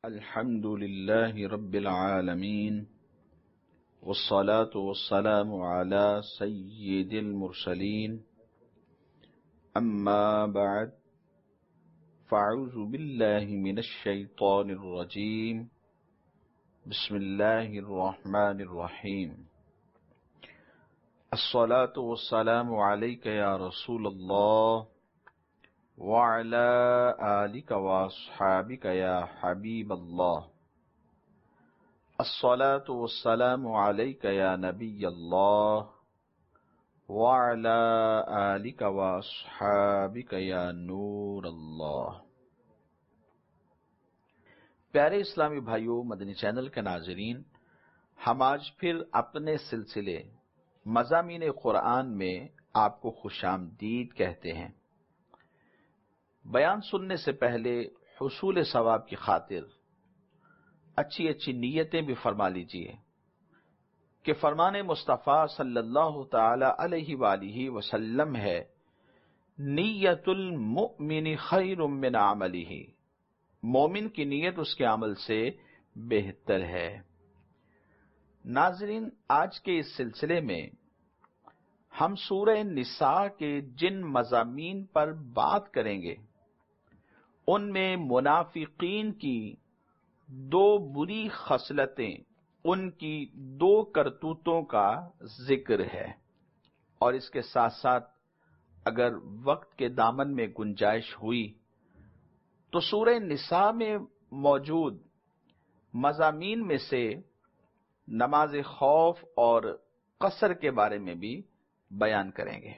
الحمد لله رب العالمين والصلاة والسلام على سيد المرسلين أما بعد فأعوذ بالله من الشيطان الرجيم بسم الله الرحمن الرحيم الصلاة والسلام عليك يا رسول الله وعلى آلك وأصحابك يا حبيب الله الصلاة والسلام عليك يا نبي الله وعلى آلك وأصحابك يا نور الله۔ پیارے اسلامی بھائیوں، مدنی چینل کے ناظرین، ہم آج پھر اپنے سلسلے مضامین قرآن میں آپ کو خوش آمدید کہتے ہیں۔ بیان سننے سے پہلے حصول ثواب کی خاطر اچھی اچھی نیتیں بھی فرما لیجئے کہ فرمان مصطفیٰ صلی اللہ تعالی علیہ وآلہ وسلم ہے، نیت المؤمن خیر من عملہ، مومن کی نیت اس کے عمل سے بہتر ہے۔ ناظرین، آج کے اس سلسلے میں ہم سورہ نساء کے جن مضامین پر بات کریں گے ان میں منافقین کی دو بری خصلتیں، ان کی دو کرتوتوں کا ذکر ہے، اور اس کے ساتھ ساتھ اگر وقت کے دامن میں گنجائش ہوئی تو سورہ نساء میں موجود مضامین میں سے نماز خوف اور قصر کے بارے میں بھی بیان کریں گے۔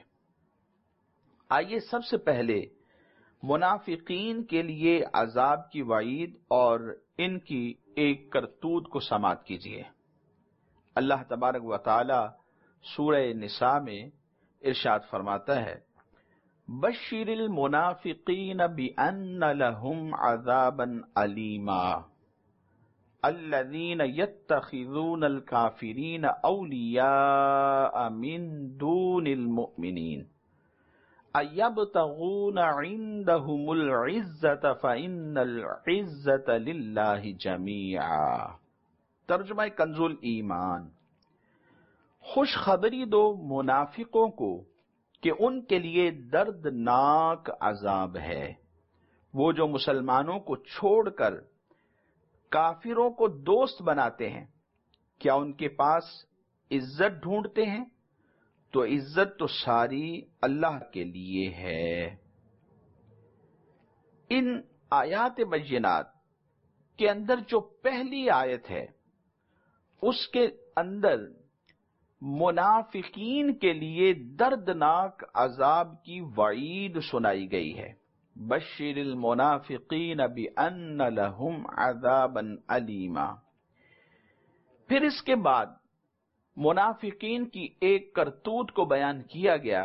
آئیے سب سے پہلے منافقین کے لیے عذاب کی وعید اور ان کی ایک کرتوت کو سماعت کیجیے۔ اللہ تبارک و تعالی سورہ نساء میں ارشاد فرماتا ہے، بشر المنافقین بأن لهم عذابا علیما الذین یتخذون الکافرین اولیاء من دون المؤمنین ایبتغون عندهم العزة فإن العزة للہ جمیعا۔ ترجمہ کنز ایمان، خوشخبری دو منافقوں کو کہ ان کے لیے دردناک عذاب ہے، وہ جو مسلمانوں کو چھوڑ کر کافروں کو دوست بناتے ہیں۔ کیا ان کے پاس عزت ڈھونڈتے ہیں؟ تو عزت تو ساری اللہ کے لیے ہے۔ ان آیات بینات کے اندر جو پہلی آیت ہے اس کے اندر منافقین کے لیے دردناک عذاب کی وعید سنائی گئی ہے، بشر المنافقین بأن لهم عذابا علیما۔ پھر اس کے بعد منافقین کی ایک کرتوت کو بیان کیا گیا،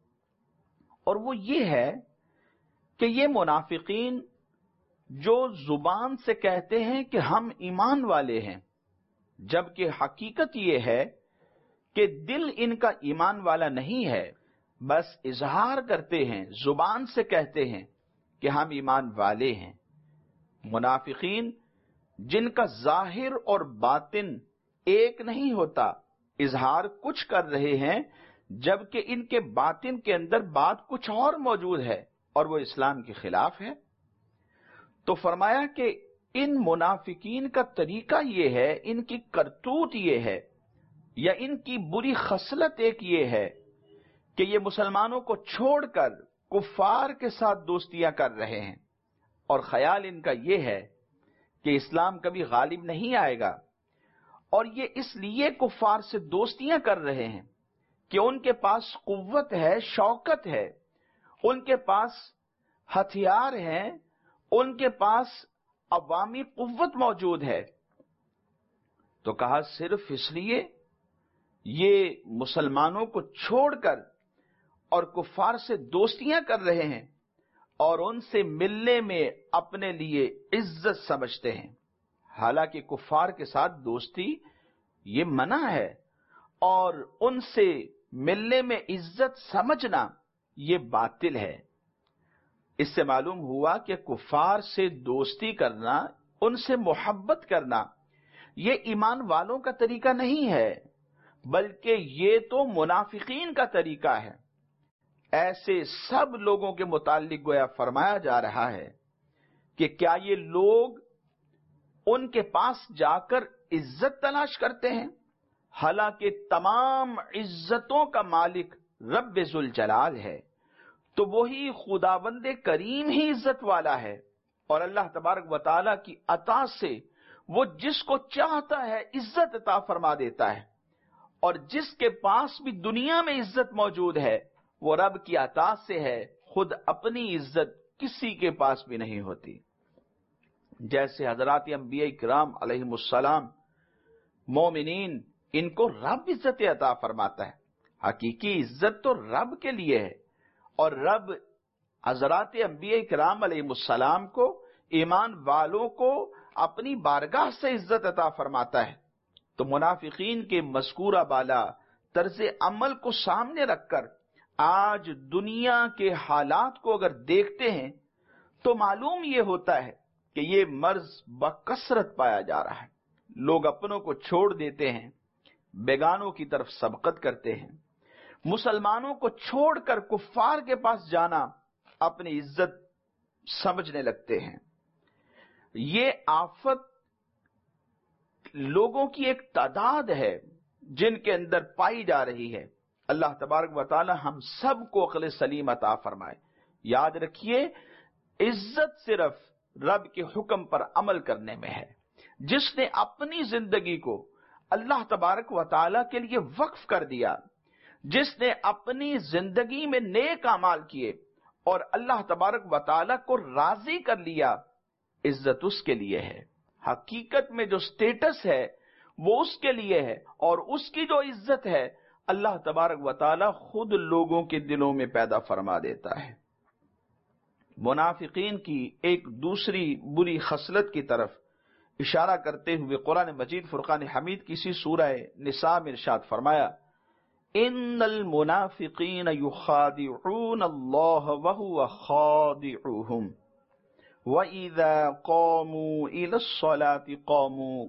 اور وہ یہ ہے کہ یہ منافقین جو زبان سے کہتے ہیں کہ ہم ایمان والے ہیں، جبکہ حقیقت یہ ہے کہ دل ان کا ایمان والا نہیں ہے، بس اظہار کرتے ہیں، زبان سے کہتے ہیں کہ ہم ایمان والے ہیں۔ منافقین جن کا ظاہر اور باطن ایک نہیں ہوتا، اظہار کچھ کر رہے ہیں جبکہ ان کے باطن کے اندر بات کچھ اور موجود ہے، اور وہ اسلام کے خلاف ہے۔ تو فرمایا کہ ان منافقین کا طریقہ یہ ہے، ان کی کرتوت یہ ہے، یا ان کی بری خصلت ایک یہ ہے کہ یہ مسلمانوں کو چھوڑ کر کفار کے ساتھ دوستیاں کر رہے ہیں، اور خیال ان کا یہ ہے کہ اسلام کبھی غالب نہیں آئے گا، اور یہ اس لیے کفار سے دوستیاں کر رہے ہیں کہ ان کے پاس قوت ہے، شوکت ہے، ان کے پاس ہتھیار ہیں، ان کے پاس عوامی قوت موجود ہے۔ تو کہا صرف اس لیے یہ مسلمانوں کو چھوڑ کر اور کفار سے دوستیاں کر رہے ہیں اور ان سے ملنے میں اپنے لیے عزت سمجھتے ہیں، حالانکہ کفار کے ساتھ دوستی یہ منع ہے، اور ان سے ملنے میں عزت سمجھنا یہ باطل ہے۔ اس سے معلوم ہوا کہ کفار سے دوستی کرنا ان سے محبت کرنا یہ ایمان والوں کا طریقہ نہیں ہے، بلکہ یہ تو منافقین کا طریقہ ہے۔ ایسے سب لوگوں کے متعلق گویا فرمایا جا رہا ہے کہ کیا یہ لوگ ان کے پاس جا کر عزت تلاش کرتے ہیں، حالانکہ تمام عزتوں کا مالک رب ذوالجلال ہے، تو وہی خداوند کریم ہی عزت والا ہے، اور اللہ تبارک و تعالیٰ کی عطا سے وہ جس کو چاہتا ہے عزت عطا فرما دیتا ہے، اور جس کے پاس بھی دنیا میں عزت موجود ہے وہ رب کی عطا سے ہے، خود اپنی عزت کسی کے پاس بھی نہیں ہوتی۔ جیسے حضرات انبیاء کرام علیہم السلام مومنین، ان کو رب عزت عطا فرماتا ہے، حقیقی عزت تو رب کے لیے ہے، اور رب حضرات انبیاء کرام علیہم السلام کو، ایمان والوں کو اپنی بارگاہ سے عزت عطا فرماتا ہے۔ تو منافقین کے مذکورہ بالا طرز عمل کو سامنے رکھ کر آج دنیا کے حالات کو اگر دیکھتے ہیں تو معلوم یہ ہوتا ہے کہ یہ مرض بکثرت پایا جا رہا ہے۔ لوگ اپنوں کو چھوڑ دیتے ہیں، بیگانوں کی طرف سبقت کرتے ہیں، مسلمانوں کو چھوڑ کر کفار کے پاس جانا اپنی عزت سمجھنے لگتے ہیں۔ یہ آفت لوگوں کی ایک تعداد ہے جن کے اندر پائی جا رہی ہے۔ اللہ تبارک و تعالی ہم سب کو عقل سلیم عطا فرمائے۔ یاد رکھیے، عزت صرف رب کے حکم پر عمل کرنے میں ہے۔ جس نے اپنی زندگی کو اللہ تبارک و تعالی کے لیے وقف کر دیا، جس نے اپنی زندگی میں نیک اعمال کیے اور اللہ تبارک و تعالی کو راضی کر لیا، عزت اس کے لیے ہے۔ حقیقت میں جو سٹیٹس ہے وہ اس کے لیے ہے، اور اس کی جو عزت ہے اللہ تبارک و تعالی خود لوگوں کے دلوں میں پیدا فرما دیتا ہے۔ منافقین کی ایک دوسری بری خصلت کی طرف اشارہ کرتے ہوئے قرآن مجید فرقان حمید کی اسی سورہ نساء میں ارشاد فرمایا، ان المنافقین یخادعون اللہ وہو خادعوہم وَإِذَا قَامُوا إِلَى الصَّلَاةِ قَامُوا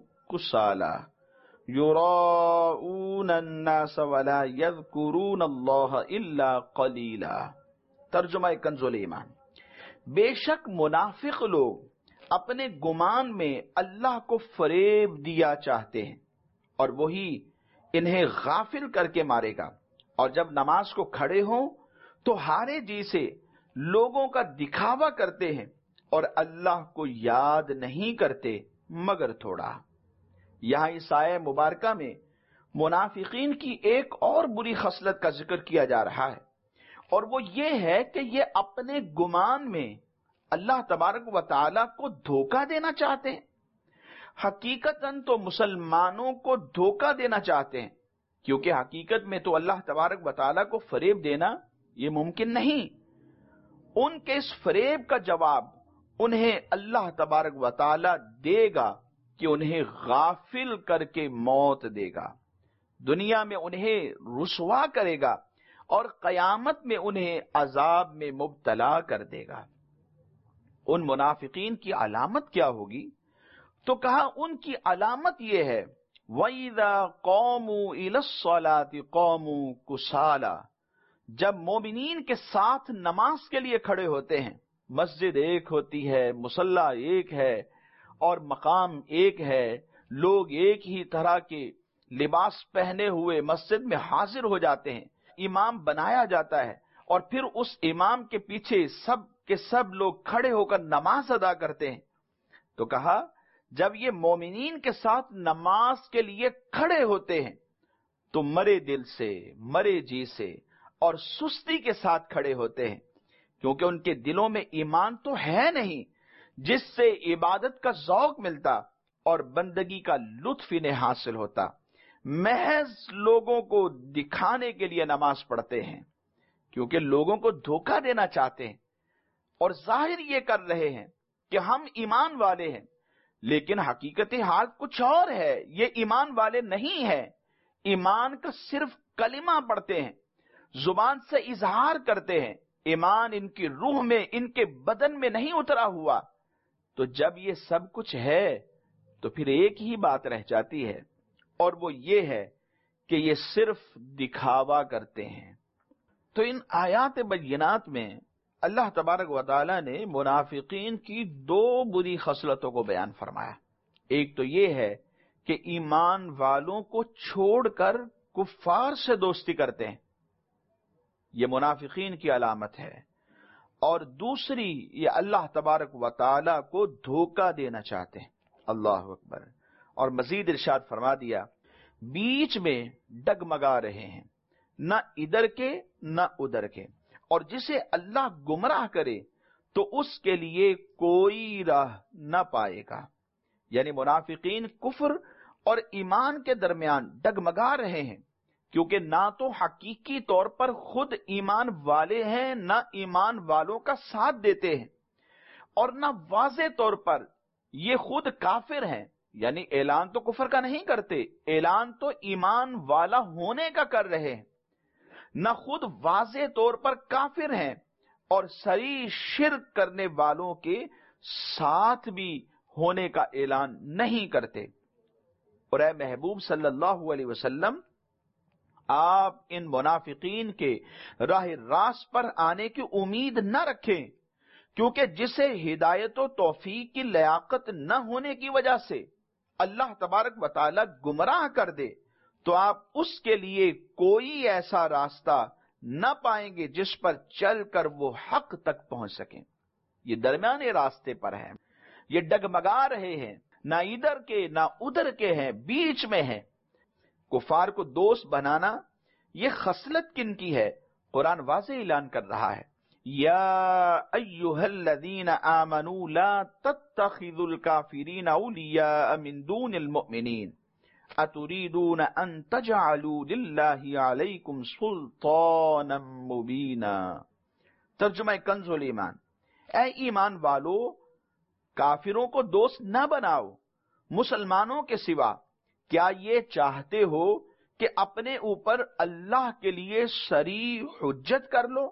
كُسَالَىٰ يُرَاءُونَ النَّاسَ وَلَا يَذْكُرُونَ اللَّهَ إِلَّا قَلِيلًا۔ ترجمہ کنز الایمان، بے شک منافق لوگ اپنے گمان میں اللہ کو فریب دیا چاہتے ہیں، اور وہی انہیں غافل کر کے مارے گا، اور جب نماز کو کھڑے ہوں تو ہارے جی سے لوگوں کا دکھاوا کرتے ہیں اور اللہ کو یاد نہیں کرتے مگر تھوڑا۔ یہاں اس آیہ مبارکہ میں منافقین کی ایک اور بری خصلت کا ذکر کیا جا رہا ہے، اور وہ یہ ہے کہ یہ اپنے گمان میں اللہ تبارک و تعالی کو دھوکہ دینا چاہتے ہیں۔ حقیقتاً تو مسلمانوں کو دھوکہ دینا چاہتے ہیں، کیونکہ حقیقت میں تو اللہ تبارک و تعالی کو فریب دینا یہ ممکن نہیں۔ ان کے اس فریب کا جواب انہیں اللہ تبارک و تعالی دے گا کہ انہیں غافل کر کے موت دے گا، دنیا میں انہیں رسوا کرے گا اور قیامت میں انہیں عذاب میں مبتلا کر دے گا۔ ان منافقین کی علامت کیا ہوگی؟ تو کہا ان کی علامت یہ ہے، وَإِذَا قَامُوا إِلَى الصَّلَاةِ قَامُوا كُسَالَىٰ، جب مومنین کے ساتھ نماز کے لیے کھڑے ہوتے ہیں، مسجد ایک ہوتی ہے، مصلی ایک ہے، اور مقام ایک ہے، لوگ ایک ہی طرح کے لباس پہنے ہوئے مسجد میں حاضر ہو جاتے ہیں، امام بنایا جاتا ہے، اور پھر اس امام کے پیچھے سب کے سب لوگ کھڑے ہو کر نماز ادا کرتے ہیں۔ تو کہا جب یہ مومنین کے ساتھ نماز کے لیے کھڑے ہوتے ہیں تو مرے دل سے، مرے جی سے اور سستی کے ساتھ کھڑے ہوتے ہیں، کیونکہ ان کے دلوں میں ایمان تو ہے نہیں جس سے عبادت کا ذوق ملتا اور بندگی کا لطف انہیں حاصل ہوتا۔ محض لوگوں کو دکھانے کے لیے نماز پڑھتے ہیں، کیونکہ لوگوں کو دھوکہ دینا چاہتے ہیں، اور ظاہر یہ کر رہے ہیں کہ ہم ایمان والے ہیں، لیکن حقیقت حال کچھ اور ہے۔ یہ ایمان والے نہیں ہیں، ایمان کا صرف کلمہ پڑھتے ہیں، زبان سے اظہار کرتے ہیں، ایمان ان کی روح میں، ان کے بدن میں نہیں اترا ہوا، تو جب یہ سب کچھ ہے تو پھر ایک ہی بات رہ جاتی ہے، اور وہ یہ ہے کہ یہ صرف دکھاوا کرتے ہیں۔ تو ان آیات بینات میں اللہ تبارک و تعالی نے منافقین کی دو بری خصلتوں کو بیان فرمایا۔ ایک تو یہ ہے کہ ایمان والوں کو چھوڑ کر کفار سے دوستی کرتے ہیں، یہ منافقین کی علامت ہے، اور دوسری یہ اللہ تبارک و تعالی کو دھوکہ دینا چاہتے ہیں۔ اللہ اکبر۔ اور مزید ارشاد فرما دیا، بیچ میں ڈگمگا رہے ہیں، نہ ادھر کے نہ ادھر کے، اور جسے اللہ گمراہ کرے تو اس کے لیے کوئی راہ نہ پائے گا۔ یعنی منافقین کفر اور ایمان کے درمیان ڈگمگا رہے ہیں، کیونکہ نہ تو حقیقی طور پر خود ایمان والے ہیں، نہ ایمان والوں کا ساتھ دیتے ہیں، اور نہ واضح طور پر یہ خود کافر ہیں، یعنی اعلان تو کفر کا نہیں کرتے، اعلان تو ایمان والا ہونے کا کر رہے ہیں، نہ خود واضح طور پر کافر ہیں اور صریح شرک کرنے والوں کے ساتھ بھی ہونے کا اعلان نہیں کرتے۔ اور اے محبوب صلی اللہ علیہ وسلم، آپ ان منافقین کے راہ راست پر آنے کی امید نہ رکھیں، کیونکہ جسے ہدایت و توفیق کی لیاقت نہ ہونے کی وجہ سے اللہ تبارک و تعالی گمراہ کر دے تو آپ اس کے لیے کوئی ایسا راستہ نہ پائیں گے جس پر چل کر وہ حق تک پہنچ سکیں۔ یہ درمیانے راستے پر ہیں، یہ ڈگمگا رہے ہیں، نہ ادھر کے نہ ادھر کے ہیں، بیچ میں ہیں۔ کفار کو دوست بنانا یہ خصلت کن کی ہے؟ قرآن واضح اعلان کر رہا ہے، یا ایھا الذین آمنوا لا تتخذوا الکافرین اولیاء من دون المؤمنین اتریدون ان تجعلوا للہ علیکم سلطانا مبینا۔ ترجمہ کنز الایمان، اے ایمان والو، کافروں کو دوست نہ بناؤ مسلمانوں کے سوا، کیا یہ چاہتے ہو کہ اپنے اوپر اللہ کے لیے صریح حجت کر لو؟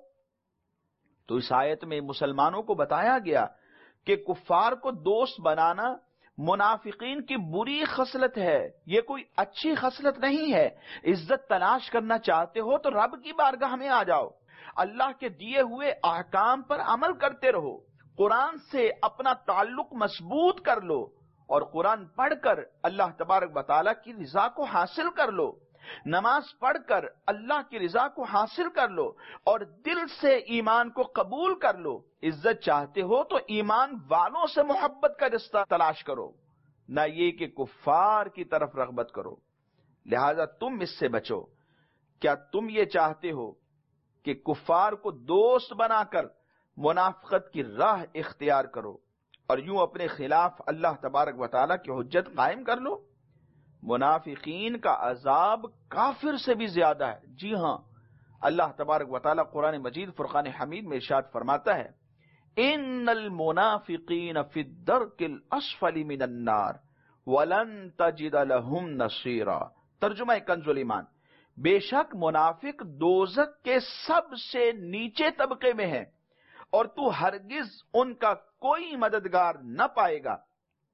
تو اس آیت میں مسلمانوں کو بتایا گیا کہ کفار کو دوست بنانا منافقین کی بری خصلت ہے، یہ کوئی اچھی خصلت نہیں ہے۔ عزت تلاش کرنا چاہتے ہو تو رب کی بارگاہ میں آ جاؤ، اللہ کے دیے ہوئے احکام پر عمل کرتے رہو، قرآن سے اپنا تعلق مضبوط کر لو، اور قرآن پڑھ کر اللہ تبارک و تعالیٰ کی رضا کو حاصل کر لو، نماز پڑھ کر اللہ کی رضا کو حاصل کر لو، اور دل سے ایمان کو قبول کر لو۔ عزت چاہتے ہو تو ایمان والوں سے محبت کا رشتہ تلاش کرو، نہ یہ کہ کفار کی طرف رغبت کرو، لہذا تم اس سے بچو۔ کیا تم یہ چاہتے ہو کہ کفار کو دوست بنا کر منافقت کی راہ اختیار کرو اور یوں اپنے خلاف اللہ تبارک و تعالیٰ کی حجت قائم کر لو؟ منافقین کا عذاب کافر سے بھی زیادہ ہے۔ جی ہاں، اللہ تبارک و تعالیٰ قرآن مجید فرقان حمید میں ارشاد فرماتا ہے، ان المنافقین فی الدرک الاسفل من النار ولن تجد لهم نصیرا۔ ترجمہ کنز الایمان، بے شک منافق دوزخ کے سب سے نیچے طبقے میں ہیں اور تو ہرگز ان کا کوئی مددگار نہ پائے گا۔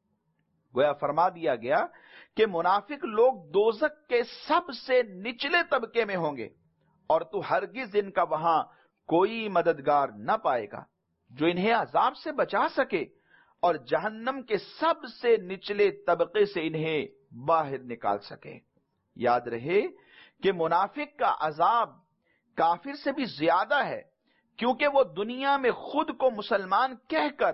گویا فرما دیا گیا کہ منافق لوگ دوزخ کے سب سے نچلے طبقے میں ہوں گے اور تو ہرگز ان کا وہاں کوئی مددگار نہ پائے گا جو انہیں عذاب سے بچا سکے اور جہنم کے سب سے نچلے طبقے سے انہیں باہر نکال سکے۔ یاد رہے کہ منافق کا عذاب کافر سے بھی زیادہ ہے، کیونکہ وہ دنیا میں خود کو مسلمان کہہ کر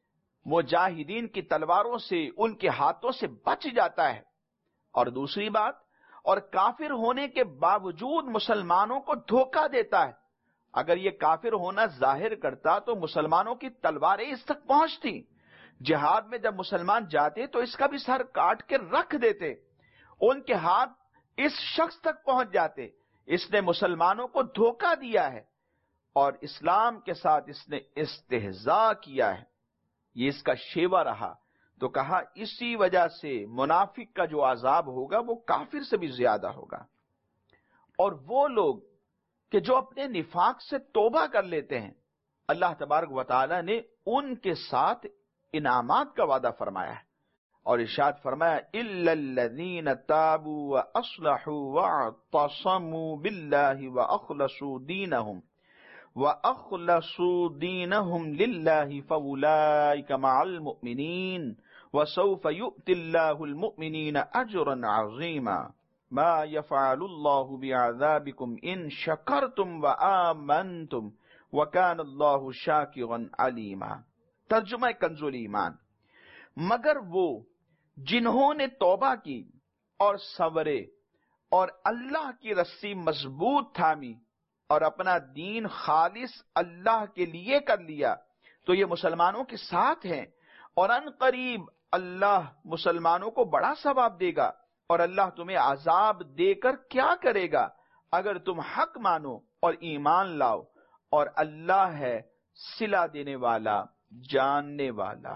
مجاہدین کی تلواروں سے، ان کے ہاتھوں سے بچ جاتا ہے، اور دوسری بات، اور کافر ہونے کے باوجود مسلمانوں کو دھوکہ دیتا ہے۔ اگر یہ کافر ہونا ظاہر کرتا تو مسلمانوں کی تلواریں اس تک پہنچتی، جہاد میں جب مسلمان جاتے تو اس کا بھی سر کاٹ کے رکھ دیتے، ان کے ہاتھ اس شخص تک پہنچ جاتے۔ اس نے مسلمانوں کو دھوکہ دیا ہے اور اسلام کے ساتھ اس نے استہزاء کیا ہے، یہ اس کا شیوا رہا۔ تو کہا اسی وجہ سے منافق کا جو عذاب ہوگا وہ کافر سے بھی زیادہ ہوگا۔ اور وہ لوگ کہ جو اپنے نفاق سے توبہ کر لیتے ہیں، اللہ تبارک و تعالی نے ان کے ساتھ انعامات کا وعدہ فرمایا ہے، اور ارشاد فرمایا الا الذین تابوا واصلحوا واعتصموا باللہ واخلصوا دینہم للہ فاولئک مع المؤمنین وسوف یؤتی اللہ المؤمنین اجرا عظیما ما یفعل اللہ بعذابکم ان شکرتم وآمنتم وکان اللہ شاکرا علیما۔ ترجمہ کنز ایمان، مگر وہ جنہوں نے توبہ کی اور صبرے اور اللہ کی رسی مضبوط تھامی اور اپنا دین خالص اللہ کے لیے کر لیا تو یہ مسلمانوں کے ساتھ ہیں، اور ان قریب اللہ مسلمانوں کو بڑا ثواب دے گا، اور اللہ تمہیں عذاب دے کر کیا کرے گا اگر تم حق مانو اور ایمان لاؤ، اور اللہ ہے صلہ دینے والا جاننے والا۔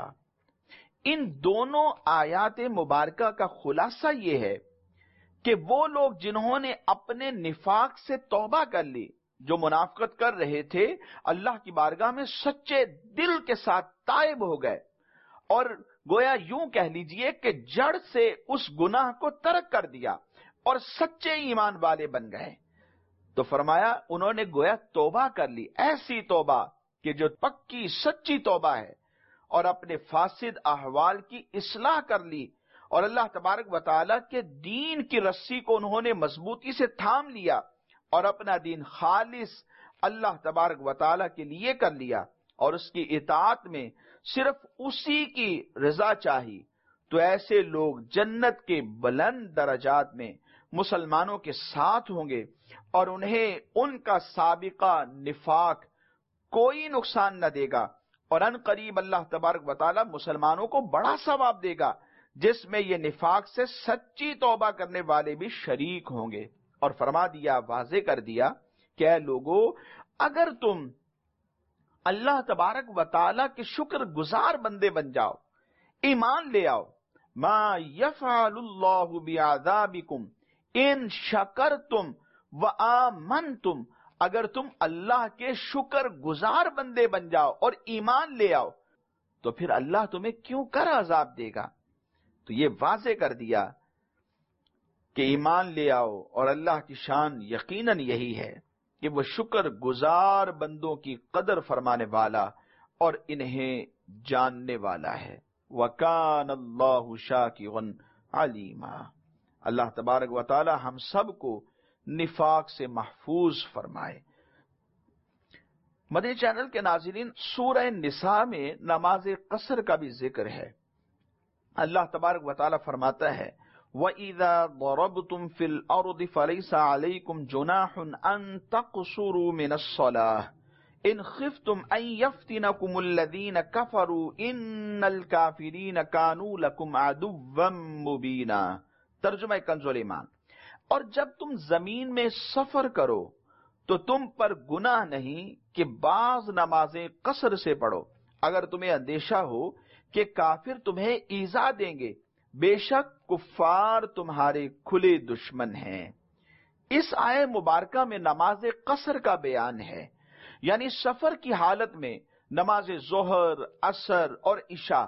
ان دونوں آیات مبارکہ کا خلاصہ یہ ہے کہ وہ لوگ جنہوں نے اپنے نفاق سے توبہ کر لی، جو منافقت کر رہے تھے، اللہ کی بارگاہ میں سچے دل کے ساتھ تائب ہو گئے، اور گویا یوں کہہ لیجئے کہ جڑ سے اس گناہ کو ترک کر دیا اور سچے ایمان والے بن گئے، تو فرمایا انہوں نے گویا توبہ کر لی، ایسی توبہ کہ جو پکی سچی توبہ ہے، اور اپنے فاسد احوال کی اصلاح کر لی، اور اللہ تبارک و تعالیٰ کے دین کی رسی کو انہوں نے مضبوطی سے تھام لیا اور اپنا دین خالص اللہ تبارک و تعالیٰ کے لیے کر لیا، اور اس کی اطاعت میں صرف اسی کی رضا چاہی، تو ایسے لوگ جنت کے بلند درجات میں مسلمانوں کے ساتھ ہوں گے، اور انہیں ان کا سابقہ نفاق کوئی نقصان نہ دے گا، اور ان قریب اللہ تبارک و تعالیٰ مسلمانوں کو بڑا ثواب دے گا جس میں یہ نفاق سے سچی توبہ کرنے والے بھی شریک ہوں گے۔ اور فرما دیا، واضح کر دیا کہ اے لوگو، اگر تم اللہ تبارک و تعالیٰ کے شکر گزار بندے بن جاؤ، ایمان لے آؤ، ما یفعل اللہ بعذابکم ان شکرتم وآمنتم، اگر تم اللہ کے شکر گزار بندے بن جاؤ اور ایمان لے آؤ تو پھر اللہ تمہیں کیوں کر عذاب دے گا؟ تو یہ واضح کر دیا کہ ایمان لے آؤ، اور اللہ کی شان یقیناً یہی ہے کہ وہ شکر گزار بندوں کی قدر فرمانے والا اور انہیں جاننے والا ہے۔ وَكَانَ اللَّهُ شَاكِرًا عَلِيمًا۔ اللہ تبارک و تعالی ہم سب کو نفاق سے محفوظ فرمائے۔ مدنی چینل کے ناظرین، سورہ نساء میں نماز قصر کا بھی ذکر ہے۔ اللہ تبارک و تعالی فرماتا ہے وَإِذَا ضَرَبْتُمْ فِي الْأَرْضِ فَلَيْسَ عَلَيْكُمْ جُنَاحٌ أَن تَقْصُرُوا مِنَ الصَّلَاةِ إِنْ خِفْتُمْ أَن يَفْتِنَكُمُ الَّذِينَ كَفَرُوا إِنَّ الْكَافِرِينَ كَانُوا لَكُمْ عَدُوًّا مُبِينًا۔ ترجمہ کنز ایمان، اور جب تم زمین میں سفر کرو تو تم پر گناہ نہیں کہ بعض نمازیں قصر سے پڑھو، اگر تمہیں اندیشہ ہو کہ کافر تمہیں ایذا دیں گے، بے شک کفار تمہارے کھلے دشمن ہیں۔ اس آیہ مبارکہ میں نماز قصر کا بیان ہے، یعنی سفر کی حالت میں نماز ظہر، عصر اور عشاء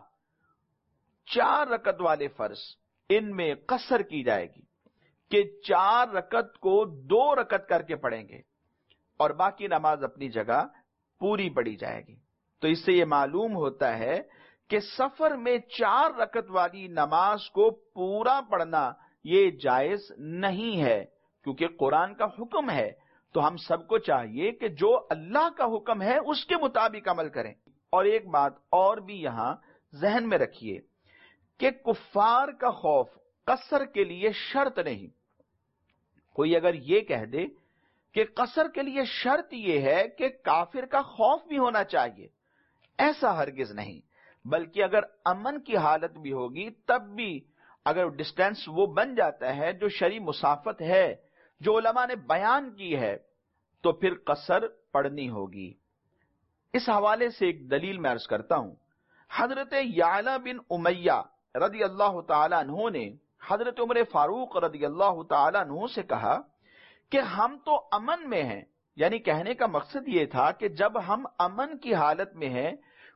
4 رکعت والے فرض، ان میں قصر کی جائے گی کہ 4 رکعت کو 2 رکعت کر کے پڑھیں گے، اور باقی نماز اپنی جگہ پوری پڑھی جائے گی۔ تو اس سے یہ معلوم ہوتا ہے کہ سفر میں 4 رکعت والی نماز کو پورا پڑھنا یہ جائز نہیں ہے، کیونکہ قرآن کا حکم ہے، تو ہم سب کو چاہیے کہ جو اللہ کا حکم ہے اس کے مطابق عمل کریں۔ اور ایک بات اور بھی یہاں ذہن میں رکھیے کہ کفار کا خوف قصر کے لیے شرط نہیں۔ کوئی اگر یہ کہہ دے کہ قصر کے لیے شرط یہ ہے کہ کافر کا خوف بھی ہونا چاہیے، ایسا ہرگز نہیں، بلکہ اگر امن کی حالت بھی ہوگی تب بھی اگر ڈسٹینس وہ بن جاتا ہے جو شرعی مسافت ہے جو علماء نے بیان کی ہے تو پھر قصر پڑھنی ہوگی۔ اس حوالے سے ایک دلیل میں عرض کرتا ہوں۔ حضرت یعلا بن امیہ رضی اللہ تعالی عنہ نے حضرت عمر فاروق رضی اللہ تعالی عنہ سے کہا کہ ہم تو امن میں ہیں، یعنی کہنے کا مقصد یہ تھا کہ جب ہم امن کی حالت میں ہیں،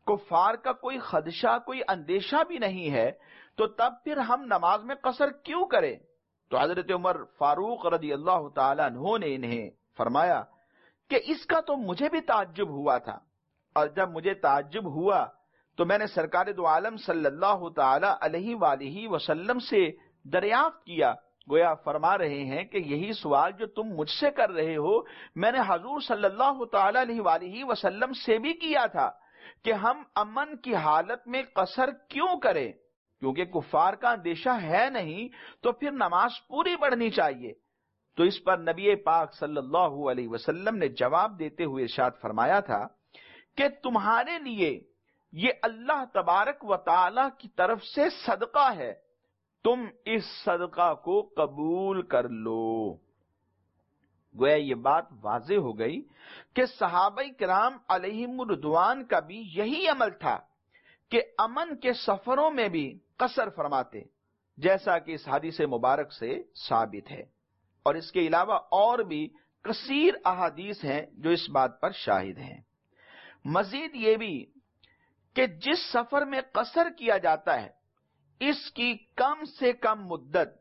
कुफार का कोई खदशा, कोई अंदेशा भी नहीं है, तो तब फिर हम नमाज में कसर क्यों करें? तो हजरत उमर फारूक रज़ी अल्लाह ताला अन्हु ने इन्हें फरमाया कि इसका तो मुझे भी ताज्जुब हुआ था, और जब मुझे ताज्जुब हुआ तो मैंने सरकार दो आलम सल्लल्लाहु ताला अलैहि वसल्लम से दरियाफ्त किया। गोया फरमा रहे हैं कि यही सवाल जो तुम मुझसे कर रहे हो, मैंने हजूर सल्लल्लाहु ताला अलैहि वसल्लम से भी किया था कि हम अमन की हालत में कसर क्यों करें, क्योंकि कुफार का अंदेशा है नहीं, तो फिर नमाज पूरी पढ़नी चाहिए। तो इस पर नबी पाक सल्लल्लाहु अलैहि वसल्लम ने जवाब देते हुए इरशाद फरमाया था कि तुम्हारे लिए ये अल्लाह तबारक व ताला की तरफ से सदका है, तुम इस सदका को कबूल कर लो। गोया ये बात वाज़ेह हो गई कि सहाबाई किराम अलैहिमुर रिदवान का भी यही अमल था कि अमन के सफरों में भी कसर फरमाते, जैसा कि इस हदीस मुबारक से साबित है। और इसके अलावा और भी कसीर अहादीस हैं जो इस बात पर शाहिद हैं। मजीद ये भी कि जिस सफर में कसर किया जाता है, इसकी कम से कम मुद्दत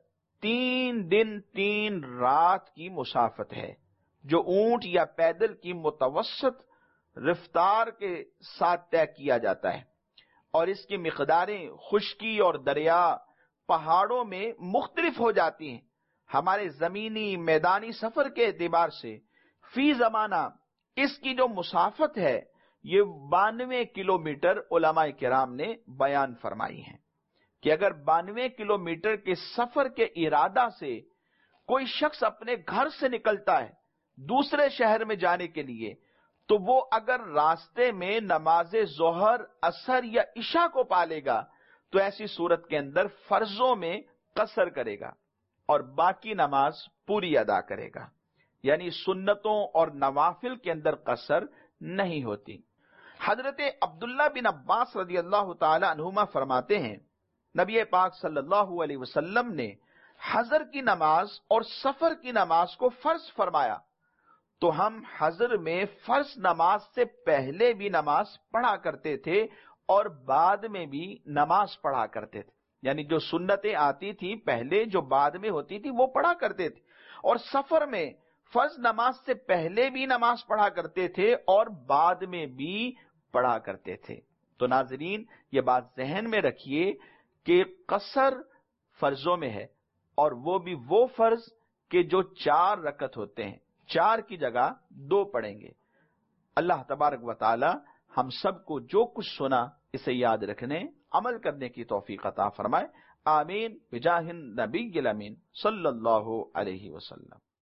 3 दिन 3 रात की मुसाफत है, जो ऊंट या पैदल की मुतवस्सत रफ्तार के साथ तय किया जाता है। और इसकी मिकदारें खुश्की और दरिया पहाड़ों में मुख्तलिफ हो जाती हैं। हमारे जमीनी मैदानी सफर के एतबार से फी जमाना इसकी जो मुसाफत है ये 92 किलोमीटर उलमाए किराम ने बयान फरमाई है कि अगर 92 किलोमीटर के सफर के इरादा से कोई शख्स अपने घर से निकलता है दूसरे शहर में जाने के लिए, तो वो अगर रास्ते में नमाजे जोहर, असर या इशा को पालेगा तो ऐसी सूरत के अंदर फर्जों में कसर करेगा और बाकी नमाज पूरी अदा करेगा। यानी सुन्नतों और नवाफिल के अंदर कसर नहीं होती। हजरत अब्दुल्ला बिन अब्बास रज़ी अल्लाह ताला अन्हुमा फरमाते हैं, नबी पाक सल्लल्लाहु अलैहि वसल्लम ने हजर की नमाज और सफर की नमाज को फर्ज फरमाया, तो हम हजर में फर्ज नमाज से पहले भी नमाज पढ़ा करते थे और बाद में भी नमाज पढ़ा करते थे। यानी जो सुन्नतें आती थी पहले, जो बाद में होती थी, वो पढ़ा करते थे। और सफर में फर्ज नमाज से पहले भी नमाज पढ़ा करते थे और बाद में भी पढ़ा करते थे। तो नाजरीन, ये बात जहन में रखिए कि कसर फर्जों में है, और वो भी वो फर्ज के जो 4 रकत होते हैं, 4 की जगह 2 पढ़ेंगे। अल्लाह तबारक व ताला हम सबको जो कुछ सुना इसे याद रखने, अमल करने की तौफीक अता फरमाए। आमीन बिजाहिन नबील अमीन सल्लल्लाहु अलैहि वसल्लम।